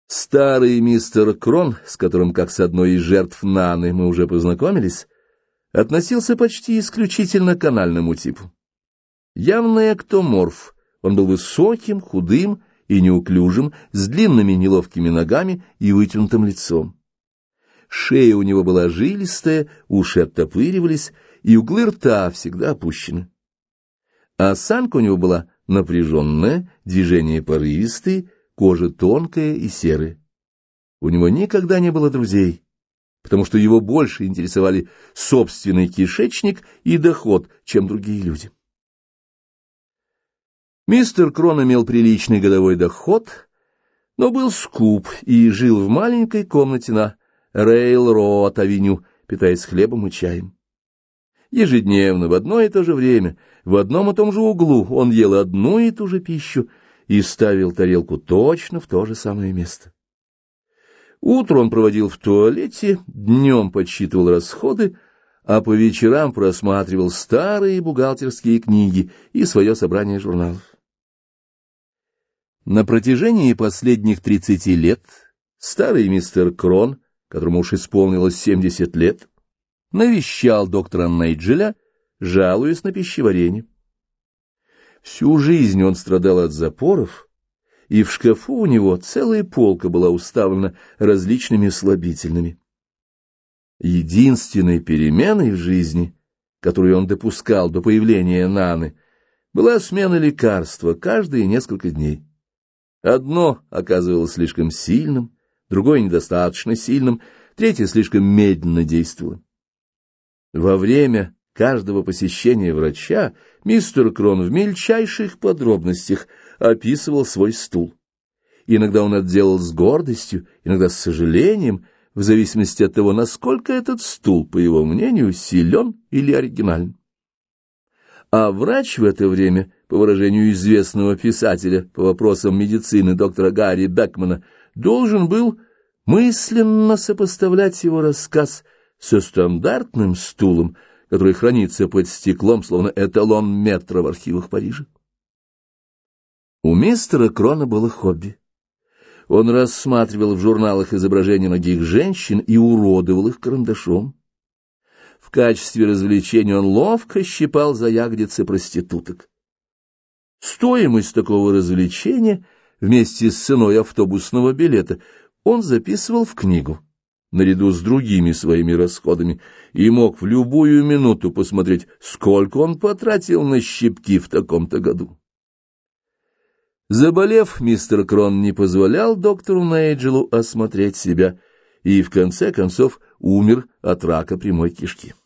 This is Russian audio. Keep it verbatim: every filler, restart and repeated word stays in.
Старый мистер Крон, с которым, как с одной из жертв Наны, мы уже познакомились, относился почти исключительно к анальному типу. Явный эктоморф, он был высоким, худым и неуклюжим, с длинными неловкими ногами и вытянутым лицом. Шея у него была жилистая, уши оттопыривались, и углы рта всегда опущены. Осанка у него была напряженная, движения порывистые, кожа тонкая и серая. У него никогда не было друзей, потому что его больше интересовали собственный кишечник и доход, чем другие люди. Мистер Крон имел приличный годовой доход, но был скуп и жил в маленькой комнате на Рейл-Роуд-авеню, питаясь хлебом и чаем. Ежедневно в одно и то же время, в одном и том же углу он ел одну и ту же пищу и ставил тарелку точно в то же самое место. Утро он проводил в туалете, днем подсчитывал расходы, а по вечерам просматривал старые бухгалтерские книги и свое собрание журналов. На протяжении последних тридцати лет старый мистер Крон, которому уж исполнилось семьдесят лет, навещал доктора Нейджеля, жалуясь на пищеварение. Всю жизнь он страдал от запоров, и в шкафу у него целая полка была уставлена различными слабительными. Единственной переменой в жизни, которую он допускал до появления Наны, была смена лекарства каждые несколько дней. Одно оказывалось слишком сильным, другое недостаточно сильным, третье слишком медленно действовало. Во время каждого посещения врача мистер Крон в мельчайших подробностях описывал свой стул. Иногда он это делал с гордостью, иногда с сожалением, в зависимости от того, насколько этот стул, по его мнению, силен или оригинален. А врач в это время, по выражению известного писателя по вопросам медицины доктора Гарри Бекмана, должен был мысленно сопоставлять его рассказ со стандартным стулом, который хранится под стеклом, словно эталон метра в архивах Парижа. У мистера Крона было хобби. Он рассматривал в журналах изображения многих женщин и уродовал их карандашом. В качестве развлечения он ловко щипал за ягодицы проституток. Стоимость такого развлечения вместе с ценой автобусного билета он записывал в книгу, наряду с другими своими расходами, и мог в любую минуту посмотреть, сколько он потратил на щипки в таком-то году. Заболев, мистер Крон не позволял доктору Нейджелу осмотреть себя и, в конце концов, умер от рака прямой кишки.